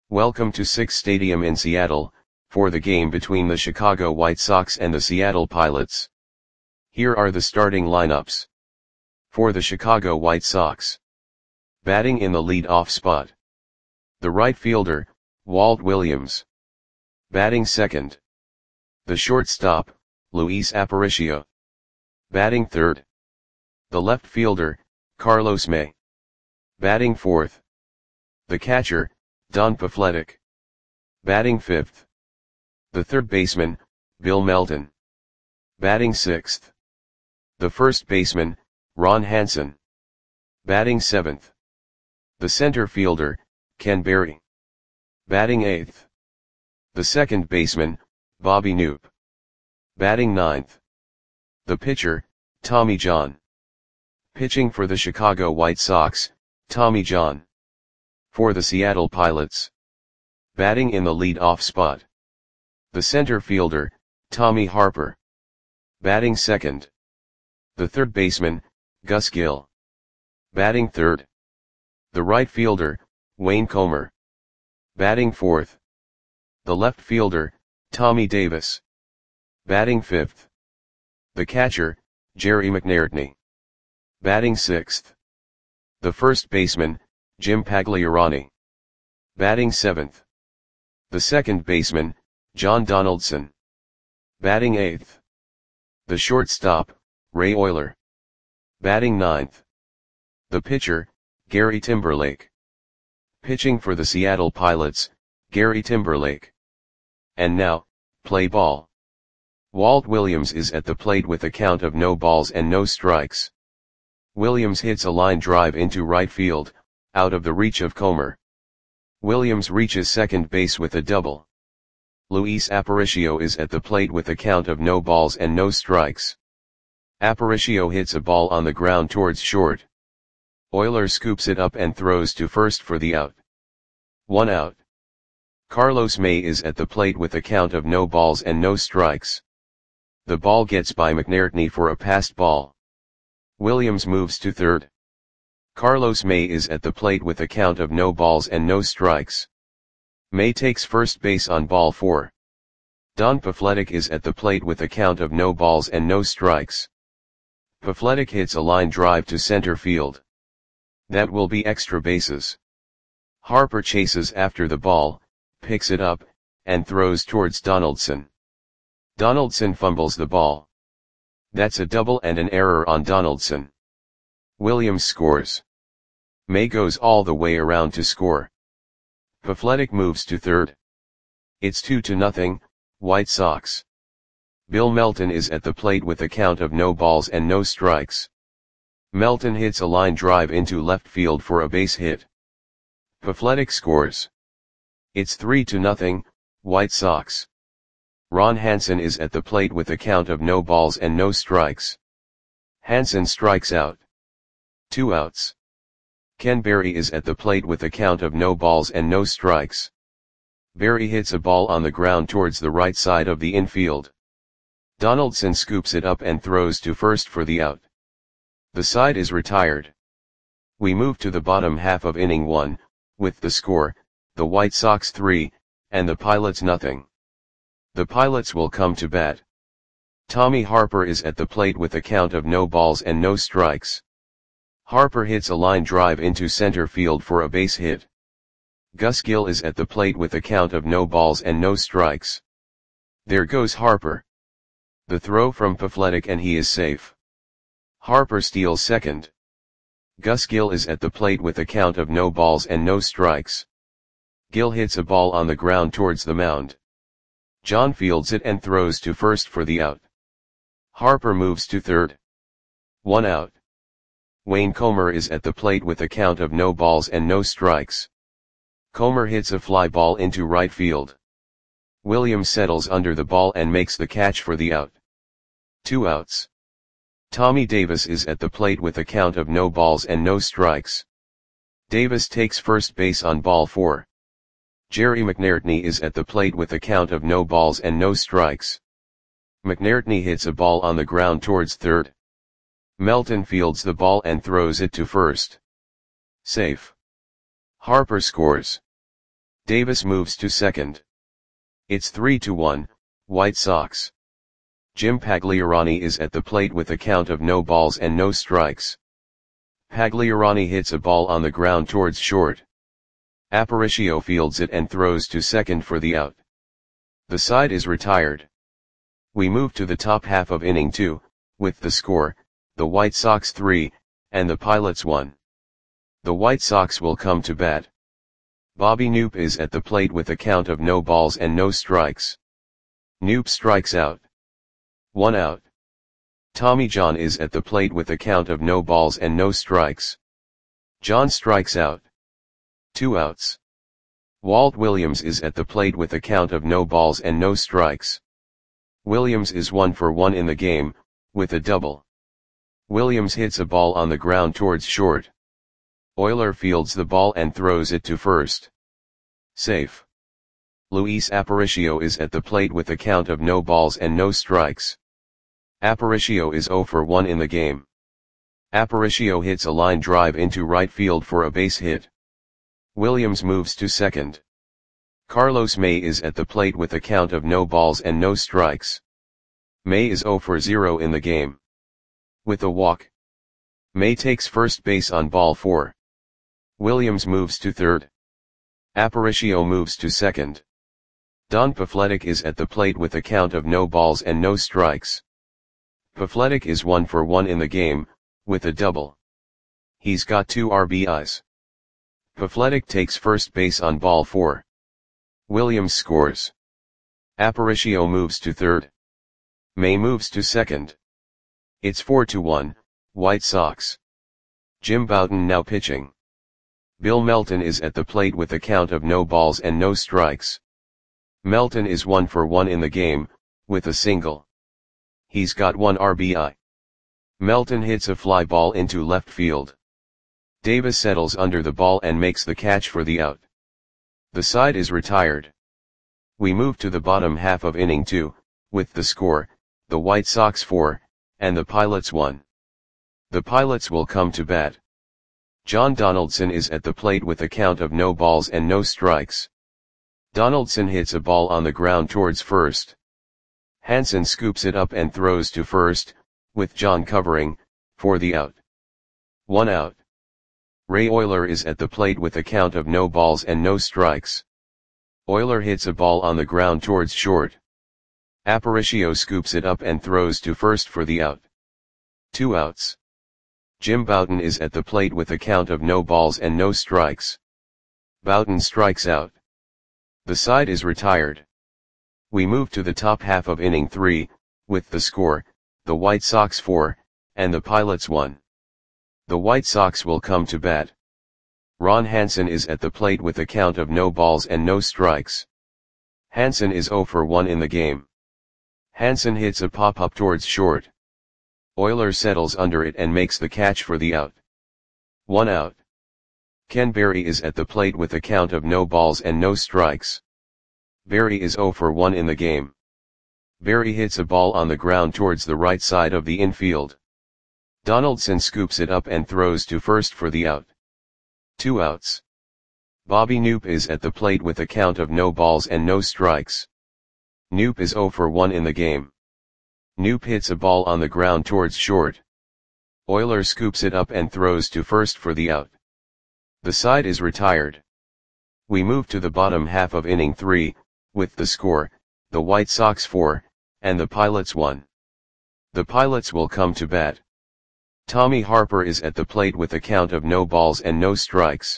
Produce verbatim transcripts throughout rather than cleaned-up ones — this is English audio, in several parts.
Welcome to Sick's Stadium in Seattle, for the game between the Chicago White Sox and the Seattle Pilots. Here are the starting lineups. For the Chicago White Sox. Batting in the lead-off spot. The right fielder, Walt Williams. Batting second. The shortstop, Luis Aparicio. Batting third. The left fielder, Carlos May. Batting fourth. The catcher, Don Pafletic. Batting fifth. The third baseman, Bill Melton. Batting sixth. The first baseman, Ron Hansen. Batting seventh. The center fielder, Ken Berry. Batting eighth. The second baseman, Bobby Knoop. Batting ninth. The pitcher, Tommy John. Pitching for the Chicago White Sox, Tommy John. For the Seattle Pilots. Batting in the lead-off spot. The center fielder, Tommy Harper. Batting second. The third baseman, Gus Gill. Batting third. The right fielder, Wayne Comer. Batting fourth. The left fielder, Tommy Davis. Batting fifth. The catcher, Jerry McNairtney. Batting sixth. The first baseman, Jim Pagliarani. Batting seventh. The second baseman, John Donaldson. Batting eighth. The shortstop, Ray Oyler. Batting ninth. The pitcher, Gary Timberlake. Pitching for the Seattle Pilots, Gary Timberlake. And now, play ball. Walt Williams is at the plate with a count of no balls and no strikes. Williams hits a line drive into right field, out of the reach of Comer. Williams reaches second base with a double. Luis Aparicio is at the plate with a count of no balls and no strikes. Aparicio hits a ball on the ground towards short. Oyler scoops it up and throws to first for the out. One out. Carlos May is at the plate with a count of no balls and no strikes. The ball gets by McNairtney for a passed ball. Williams moves to third. Carlos May is at the plate with a count of no balls and no strikes. May takes first base on ball four. Don Pafletic is at the plate with a count of no balls and no strikes. Pafletic hits a line drive to center field. That will be extra bases. Harper chases after the ball, picks it up, and throws towards Donaldson. Donaldson fumbles the ball. That's a double and an error on Donaldson. Williams scores. May goes all the way around to score. Pafletic moves to third. It's two to nothing, White Sox. Bill Melton is at the plate with a count of no balls and no strikes. Melton hits a line drive into left field for a base hit. Pafletic scores. It's three to nothing, White Sox. Ron Hansen is at the plate with a count of no balls and no strikes. Hansen strikes out. Two outs. Ken Berry is at the plate with a count of no balls and no strikes. Berry hits a ball on the ground towards the right side of the infield. Donaldson scoops it up and throws to first for the out. The side is retired. We move to the bottom half of inning one, with the score, the White Sox three, and the Pilots nothing. The Pilots will come to bat. Tommy Harper is at the plate with a count of no balls and no strikes. Harper hits a line drive into center field for a base hit. Gus Gill is at the plate with a count of no balls and no strikes. There goes Harper. The throw from Pafletic and he is safe. Harper steals second. Gus Gill is at the plate with a count of no balls and no strikes. Gill hits a ball on the ground towards the mound. John fields it and throws to first for the out. Harper moves to third. One out. Wayne Comer is at the plate with a count of no balls and no strikes. Comer hits a fly ball into right field. Williams settles under the ball and makes the catch for the out. Two outs. Tommy Davis is at the plate with a count of no balls and no strikes. Davis takes first base on ball four. Jerry McNairtney is at the plate with a count of no balls and no strikes. McNairtney hits a ball on the ground towards third. Melton fields the ball and throws it to first. Safe. Harper scores. Davis moves to second. It's three to one, White Sox. Jim Pagliarani is at the plate with a count of no balls and no strikes. Pagliarani hits a ball on the ground towards short. Aparicio fields it and throws to second for the out. The side is retired. We move to the top half of inning two, with the score, the White Sox three, and the Pilots one. The White Sox will come to bat. Bobby Knoop is at the plate with a count of no balls and no strikes. Knoop strikes out. One out. Tommy John is at the plate with a count of no balls and no strikes. John strikes out. Two outs. Walt Williams is at the plate with a count of no balls and no strikes. Williams is one for one in the game, with a double. Williams hits a ball on the ground towards short. Oyler fields the ball and throws it to first. Safe. Luis Aparicio is at the plate with a count of no balls and no strikes. Aparicio is zero for one in the game. Aparicio hits a line drive into right field for a base hit. Williams moves to second. Carlos May is at the plate with a count of no balls and no strikes. May is zero for zero in the game. With a walk, May takes first base on ball four. Williams moves to third. Aparicio moves to second. Don Pafletic is at the plate with a count of no balls and no strikes. Pafletic is one for one in the game, with a double. He's got two R B Is. Pafletic takes first base on ball four. Williams scores. Aparicio moves to third. May moves to second. It's four to one, White Sox. Jim Bouton now pitching. Bill Melton is at the plate with a count of no balls and no strikes. Melton is one for one in the game, with a single. He's got one R B I. Melton hits a fly ball into left field. Davis settles under the ball and makes the catch for the out. The side is retired. We move to the bottom half of inning two, with the score, the White Sox four, and the Pilots one. The Pilots will come to bat. John Donaldson is at the plate with a count of no balls and no strikes. Donaldson hits a ball on the ground towards first. Hansen scoops it up and throws to first, with John covering, for the out. One out. Ray Oyler is at the plate with a count of no balls and no strikes. Oyler hits a ball on the ground towards short. Aparicio scoops it up and throws to first for the out. Two outs. Jim Bouton is at the plate with a count of no balls and no strikes. Bouton strikes out. The side is retired. We move to the top half of inning three, with the score, the White Sox four, and the Pilots one. The White Sox will come to bat. Ron Hansen is at the plate with a count of no balls and no strikes. Hansen is zero for one in the game. Hansen hits a pop-up towards short. Oyler settles under it and makes the catch for the out. One out. Ken Berry is at the plate with a count of no balls and no strikes. Berry is zero for one in the game. Berry hits a ball on the ground towards the right side of the infield. Donaldson scoops it up and throws to first for the out. Two outs. Bobby Knoop is at the plate with a count of no balls and no strikes. Knoop is zero for one in the game. Knoop hits a ball on the ground towards short. Oyler scoops it up and throws to first for the out. The side is retired. We move to the bottom half of inning three, with the score, the White Sox four, and the Pilots one. The Pilots will come to bat. Tommy Harper is at the plate with a count of no balls and no strikes.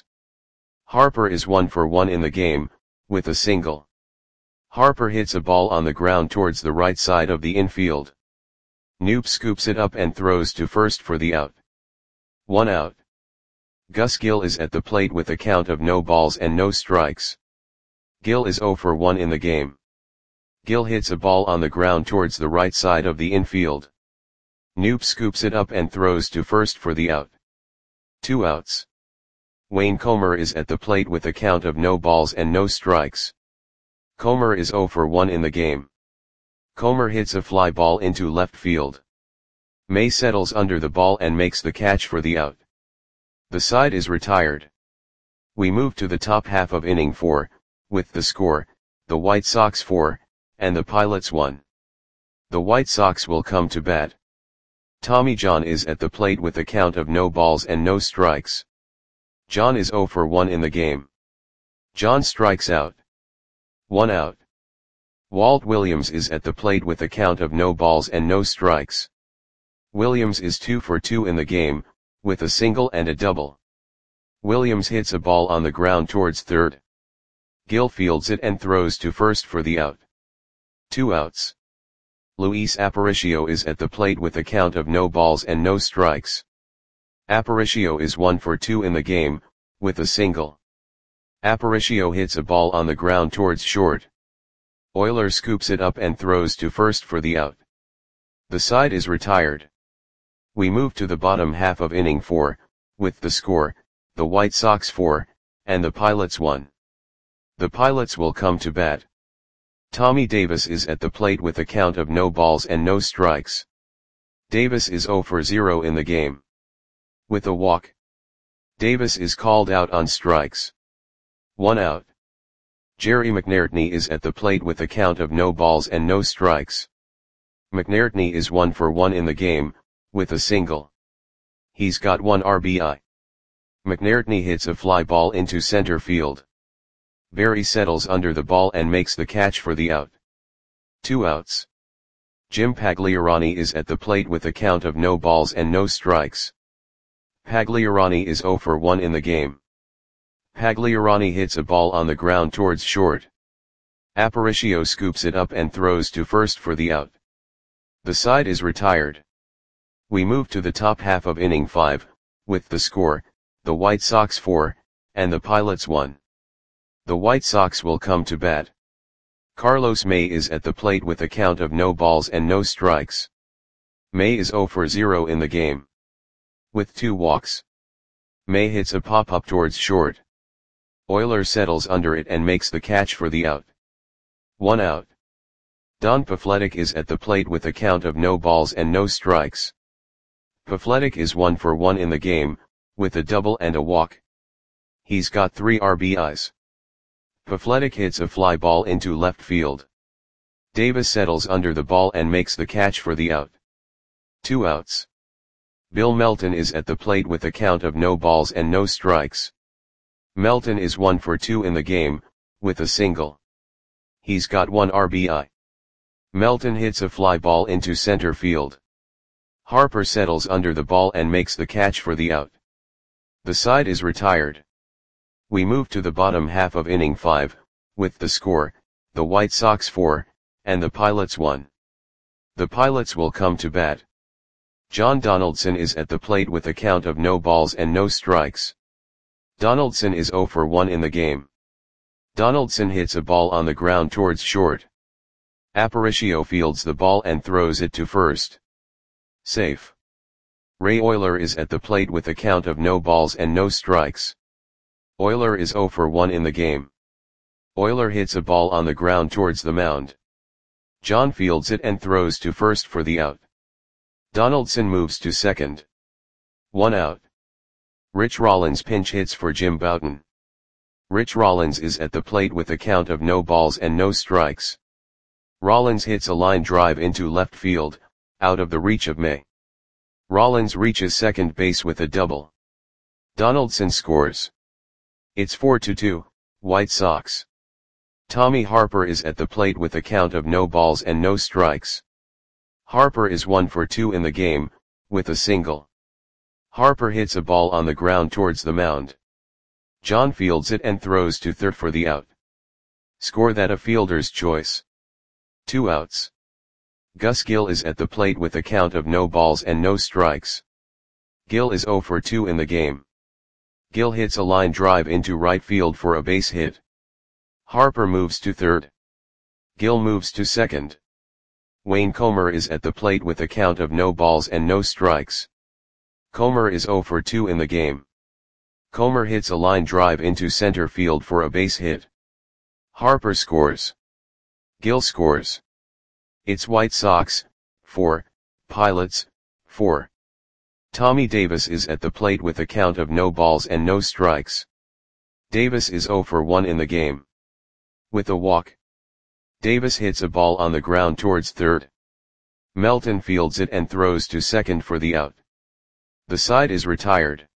Harper is one for one in the game, with a single. Harper hits a ball on the ground towards the right side of the infield. Knoop scoops it up and throws to first for the out. One out. Gus Gill is at the plate with a count of no balls and no strikes. Gill is zero for one in the game. Gill hits a ball on the ground towards the right side of the infield. Knoop scoops it up and throws to first for the out. Two outs. Wayne Comer is at the plate with a count of no balls and no strikes. Comer is zero for one in the game. Comer hits a fly ball into left field. May settles under the ball and makes the catch for the out. The side is retired. We move to the top half of inning four, with the score, the White Sox four, and the Pilots one. The White Sox will come to bat. Tommy John is at the plate with a count of no balls and no strikes. John is oh for one in the game. John strikes out. One out. Walt Williams is at the plate with a count of no balls and no strikes. Williams is two for two in the game, with a single and a double. Williams hits a ball on the ground towards third. Gil fields it and throws to first for the out. Two outs. Luis Aparicio is at the plate with a count of no balls and no strikes. Aparicio is one for two in the game, with a single. Aparicio hits a ball on the ground towards short. Oyler scoops it up and throws to first for the out. The side is retired. We move to the bottom half of inning four, with the score, the White Sox four, and the Pilots one. The Pilots will come to bat. Tommy Davis is at the plate with a count of no balls and no strikes. Davis is oh for zero in the game. With a walk. Davis is called out on strikes. One out. Jerry McNairtney is at the plate with a count of no balls and no strikes. McNairtney is one for one in the game, with a single. He's got one R B I. McNairtney hits a fly ball into center field. Barry settles under the ball and makes the catch for the out. Two outs. Jim Pagliarani is at the plate with a count of no balls and no strikes. Pagliarani is oh for one in the game. Pagliarani hits a ball on the ground towards short. Aparicio scoops it up and throws to first for the out. The side is retired. We move to the top half of inning five, with the score, the White Sox four, and the Pilots one. The White Sox will come to bat. Carlos May is at the plate with a count of no balls and no strikes. May is oh for zero in the game. With two walks. May hits a pop-up towards short. Oyler settles under it and makes the catch for the out. One out. Don Pafletic is at the plate with a count of no balls and no strikes. Pafletic is one for one in the game, with a double and a walk. He's got three R B Is. Pafletic hits a fly ball into left field. Davis settles under the ball and makes the catch for the out. Two outs. Bill Melton is at the plate with a count of no balls and no strikes. Melton is one for two in the game, with a single. He's got one R B I. Melton hits a fly ball into center field. Harper settles under the ball and makes the catch for the out. The side is retired. We move to the bottom half of inning five, with the score, the White Sox four, and the Pilots one. The Pilots will come to bat. John Donaldson is at the plate with a count of no balls and no strikes. Donaldson is oh for one in the game. Donaldson hits a ball on the ground towards short. Aparicio fields the ball and throws it to first. Safe. Ray Oyler is at the plate with a count of no balls and no strikes. Oyler is oh for one in the game. Oyler hits a ball on the ground towards the mound. John fields it and throws to first for the out. Donaldson moves to second. One out. Rich Rollins pinch hits for Jim Bouton. Rich Rollins is at the plate with a count of no balls and no strikes. Rollins hits a line drive into left field, out of the reach of May. Rollins reaches second base with a double. Donaldson scores. It's four to two, White Sox. Tommy Harper is at the plate with a count of no balls and no strikes. Harper is one for two in the game, with a single. Harper hits a ball on the ground towards the mound. John fields it and throws to third for the out. Score that a fielder's choice. Two outs. Gus Gill is at the plate with a count of no balls and no strikes. Gill is oh for two in the game. Gill hits a line drive into right field for a base hit. Harper moves to third. Gill moves to second. Wayne Comer is at the plate with a count of no balls and no strikes. Comer is oh for two in the game. Comer hits a line drive into center field for a base hit. Harper scores. Gill scores. It's White Sox, four, Pilots, four. Tommy Davis is at the plate with a count of no balls and no strikes. Davis is oh for one in the game. With a walk, Davis hits a ball on the ground towards third. Melton fields it and throws to second for the out. The side is retired.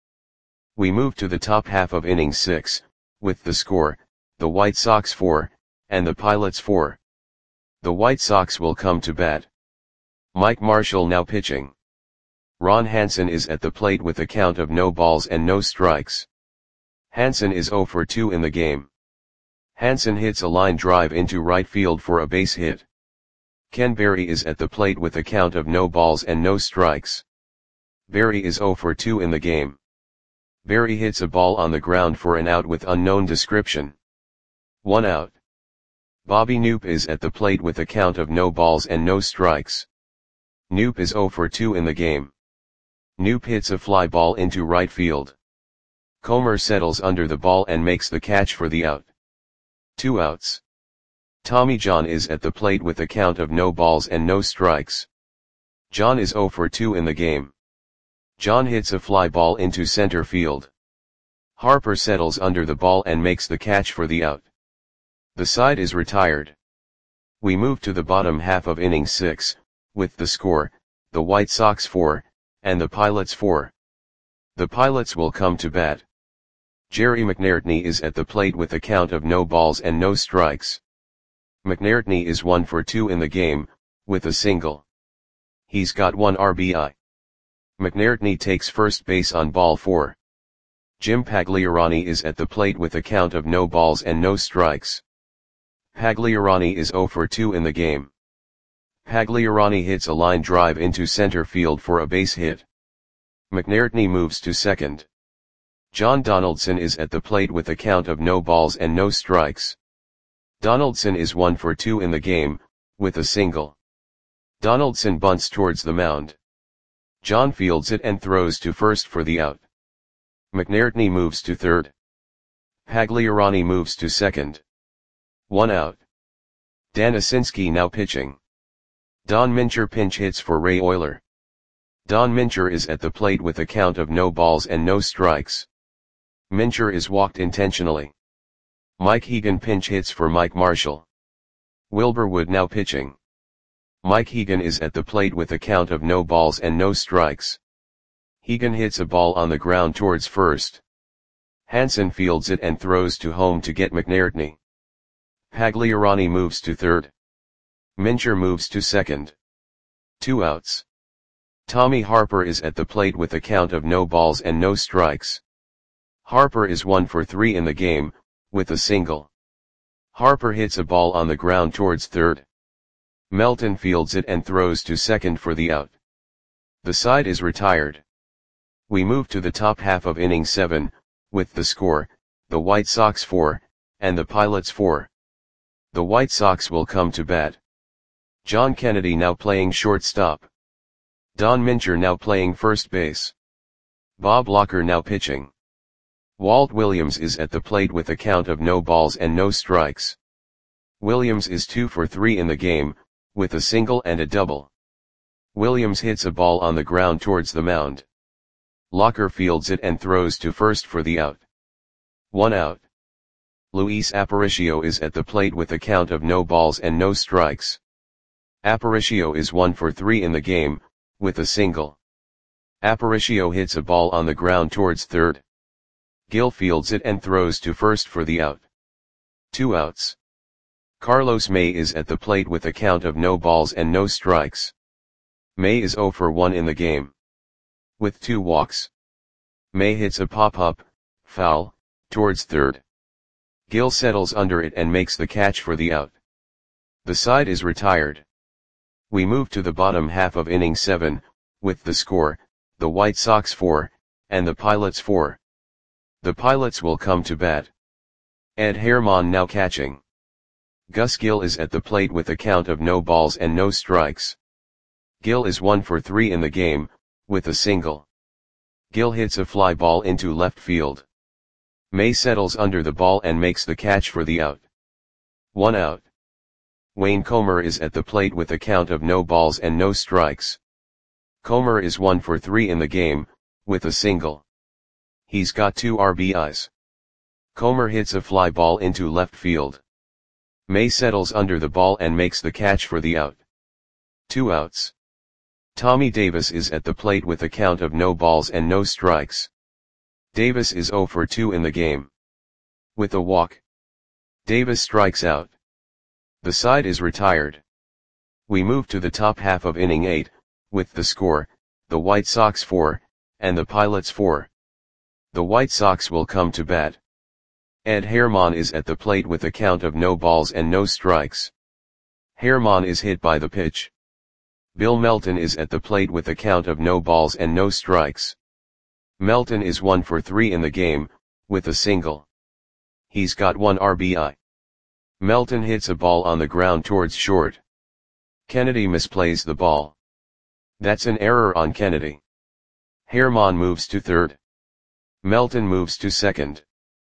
We move to the top half of inning six, with the score, the White Sox four, and the Pilots four. The White Sox will come to bat. Mike Marshall now pitching. Ron Hansen is at the plate with a count of no balls and no strikes. Hansen is oh for two in the game. Hansen hits a line drive into right field for a base hit. Ken Berry is at the plate with a count of no balls and no strikes. Berry is oh for two in the game. Berry hits a ball on the ground for an out with unknown description. One out. Bobby Knoop is at the plate with a count of no balls and no strikes. Knoop is oh for two in the game. Knoop hits a fly ball into right field. Comer settles under the ball and makes the catch for the out. Two outs. Tommy John is at the plate with a count of no balls and no strikes. John is oh for two in the game. John hits a fly ball into center field. Harper settles under the ball and makes the catch for the out. The side is retired. We move to the bottom half of inning six, with the score, the White Sox four, and the Pilots four. The Pilots will come to bat. Jerry McNairtney is at the plate with a count of no balls and no strikes. McNairtney is one for two in the game, with a single. He's got one R B I. McNairtney takes first base on ball four. Jim Pagliarani is at the plate with a count of no balls and no strikes. Pagliarani is oh for two in the game. Pagliarani hits a line drive into center field for a base hit. McNairtney moves to second. John Donaldson is at the plate with a count of no balls and no strikes. Donaldson is one for two in the game, with a single. Donaldson bunts towards the mound. John fields it and throws to first for the out. McNairtney moves to third. Pagliarani moves to second. One out. Dan Asinski now pitching. Don Mincher pinch hits for Ray Oyler. Don Mincher is at the plate with a count of no balls and no strikes. Mincher is walked intentionally. Mike Hegan pinch hits for Mike Marshall. Wilbur Wood now pitching. Mike Hegan is at the plate with a count of no balls and no strikes. Hegan hits a ball on the ground towards first. Hansen fields it and throws to home to get McNairtney. Pagliarani moves to third. Mincher moves to second. Two outs. Tommy Harper is at the plate with a count of no balls and no strikes. Harper is one for three in the game, with a single. Harper hits a ball on the ground towards third. Melton fields it and throws to second for the out. The side is retired. We move to the top half of inning seven, with the score, the White Sox four, and the Pilots four. The White Sox will come to bat. John Kennedy now playing shortstop. Don Mincher now playing first base. Bob Locker now pitching. Walt Williams is at the plate with a count of no balls and no strikes. Williams is two for three in the game, with a single and a double. Williams hits a ball on the ground towards the mound. Locker fields it and throws to first for the out. One out. Luis Aparicio is at the plate with a count of no balls and no strikes. Aparicio is one for three in the game, with a single. Aparicio hits a ball on the ground towards third. Gil fields it and throws to first for the out. Two outs. Carlos May is at the plate with a count of no balls and no strikes. May is oh for one in the game. With two walks. May hits a pop-up, foul, towards third. Gil settles under it and makes the catch for the out. The side is retired. We move to the bottom half of inning seven, with the score, the White Sox four, and the Pilots four. The Pilots will come to bat. Ed Herman now catching. Gus Gil is at the plate with a count of no balls and no strikes. Gil is one for three in the game, with a single. Gil hits a fly ball into left field. May settles under the ball and makes the catch for the out. One out. Wayne Comer is at the plate with a count of no balls and no strikes. Comer is one for three in the game, with a single. He's got two R B Is. Comer hits a fly ball into left field. May settles under the ball and makes the catch for the out. Two outs. Tommy Davis is at the plate with a count of no balls and no strikes. Davis is oh for two in the game. With a walk, Davis strikes out. The side is retired. We move to the top half of inning eight, with the score, the White Sox four, and the Pilots four. The White Sox will come to bat. Ed Herman is at the plate with a count of no balls and no strikes. Herman is hit by the pitch. Bill Melton is at the plate with a count of no balls and no strikes. Melton is one for three in the game, with a single. He's got one R B I. Melton hits a ball on the ground towards short. Kennedy misplays the ball. That's an error on Kennedy. Herman moves to third. Melton moves to second.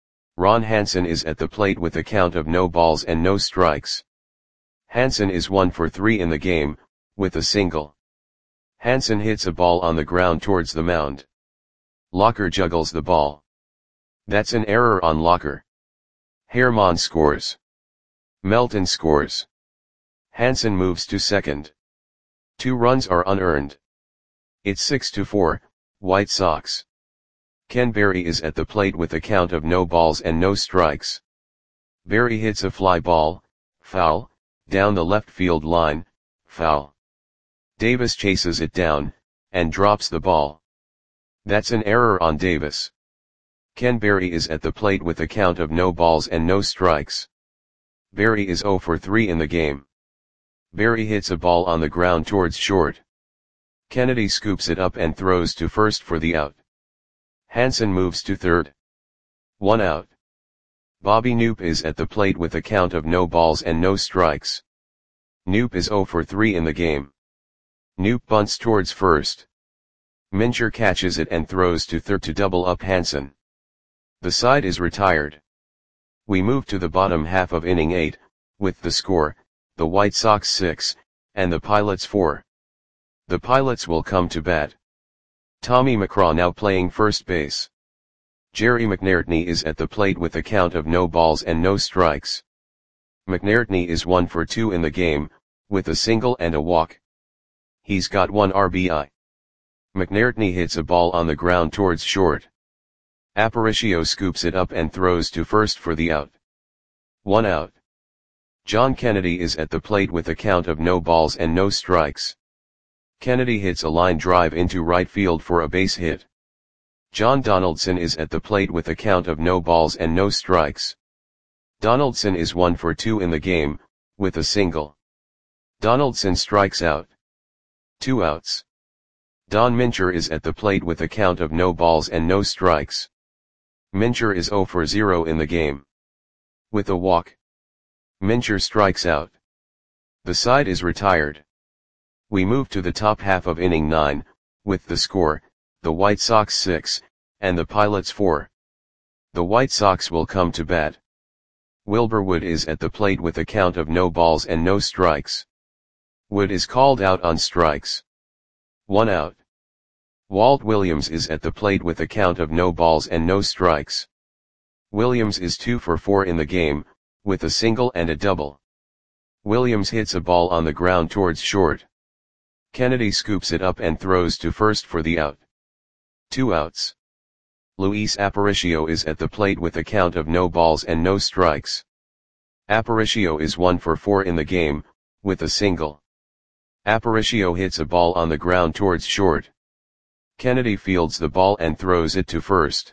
Ron Hansen is at the plate with a count of no balls and no strikes. Hansen is one for three in the game, with a single. Hansen hits a ball on the ground towards the mound. Locker juggles the ball. That's an error on Locker. Herman scores. Melton scores. Hansen moves to second. Two runs are unearned. It's six to four, White Sox. Ken Berry is at the plate with a count of no balls and no strikes. Berry hits a fly ball, foul, down the left field line, foul. Davis chases it down, and drops the ball. That's an error on Davis. Ken Berry is at the plate with a count of no balls and no strikes. Berry is oh for three in the game. Berry hits a ball on the ground towards short. Kennedy scoops it up and throws to first for the out. Hansen moves to third. One out. Bobby Knoop is at the plate with a count of no balls and no strikes. Knoop is oh for three in the game. Knoop bunts towards first. Mincher catches it and throws to third to double up Hansen. The side is retired. We move to the bottom half of inning eight, with the score, the White Sox six, and the Pilots four. The Pilots will come to bat. Tommy McCraw now playing first base. Jerry McNairtney is at the plate with a count of no balls and no strikes. McNairtney is one for two in the game, with a single and a walk. He's got one R B I. McNairtney hits a ball on the ground towards short. Aparicio scoops it up and throws to first for the out. One out. John Kennedy is at the plate with a count of no balls and no strikes. Kennedy hits a line drive into right field for a base hit. John Donaldson is at the plate with a count of no balls and no strikes. Donaldson is one for two in the game, with a single. Donaldson strikes out. Two outs. Don Mincher is at the plate with a count of no balls and no strikes. Mincher is oh for zero in the game. With a walk, Mincher strikes out. The side is retired. We move to the top half of inning nine, with the score, the White Sox six, and the Pilots four. The White Sox will come to bat. Wilbur Wood is at the plate with a count of no balls and no strikes. Wood is called out on strikes. One out. Walt Williams is at the plate with a count of no balls and no strikes. Williams is two for four in the game, with a single and a double. Williams hits a ball on the ground towards short. Kennedy scoops it up and throws to first for the out. Two outs. Luis Aparicio is at the plate with a count of no balls and no strikes. Aparicio is one for four in the game, with a single. Aparicio hits a ball on the ground towards short. Kennedy fields the ball and throws it to first.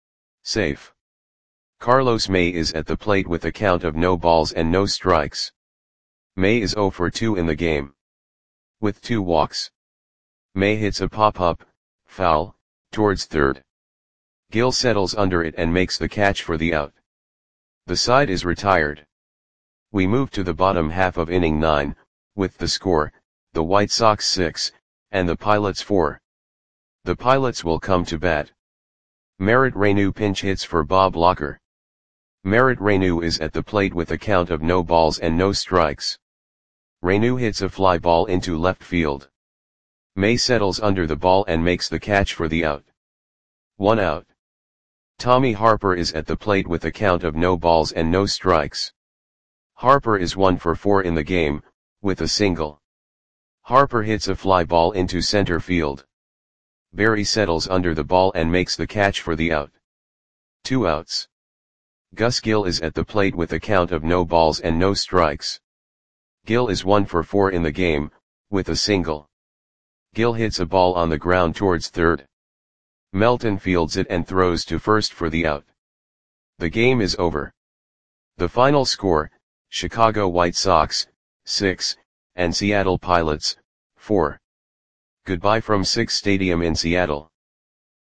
Safe. Carlos May is at the plate with a count of no balls and no strikes. May is oh for two in the game. With two walks. May hits a pop-up, foul, towards third. Gill settles under it and makes the catch for the out. The side is retired. We move to the bottom half of inning nine, with the score, the White Sox six, and the Pilots four. The Pilots will come to bat. Merritt Reyneau pinch hits for Bob Locker. Merritt Reyneau is at the plate with a count of no balls and no strikes. Reyneau hits a fly ball into left field. May settles under the ball and makes the catch for the out. One out. Tommy Harper is at the plate with a count of no balls and no strikes. Harper is one for four in the game, with a single. Harper hits a fly ball into center field. Barry settles under the ball and makes the catch for the out. Two outs. Gus Gill is at the plate with a count of no balls and no strikes. Gill is one for four in the game, with a single. Gill hits a ball on the ground towards third. Melton fields it and throws to first for the out. The game is over. The final score, Chicago White Sox, six, and Seattle Pilots, four. Goodbye from Sick's Stadium in Seattle.